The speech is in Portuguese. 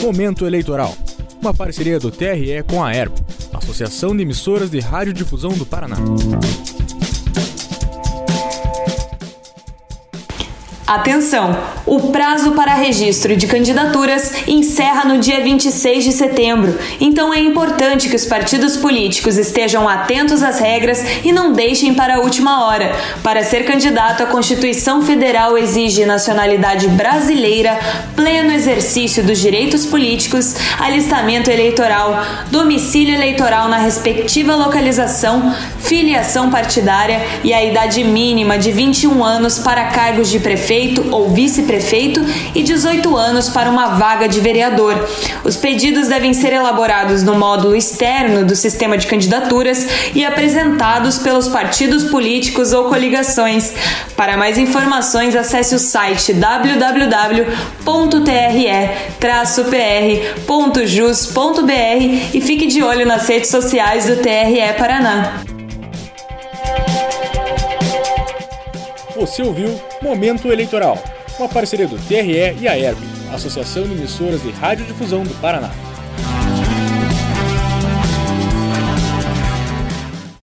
Momento Eleitoral, uma parceria do TRE com a AERP, Associação de Emissoras de Radiodifusão do Paraná. Atenção! O prazo para registro de candidaturas encerra no dia 26 de setembro, então é importante que os partidos políticos estejam atentos às regras e não deixem para a última hora. Para ser candidato, a Constituição Federal exige nacionalidade brasileira, pleno exercício dos direitos políticos, alistamento eleitoral, domicílio eleitoral na respectiva localização, filiação partidária e a idade mínima de 21 anos para cargos de prefeito ou vice-prefeito e 18 anos para uma vaga de vereador. Os pedidos devem ser elaborados no módulo externo do sistema de candidaturas e apresentados pelos partidos políticos ou coligações. Para mais informações, acesse o site www.tre-pr.jus.br e fique de olho nas redes sociais do TRE Paraná. Você ouviu Momento Eleitoral, uma parceria do TRE e a AERP, Associação de Emissoras de Radiodifusão do Paraná.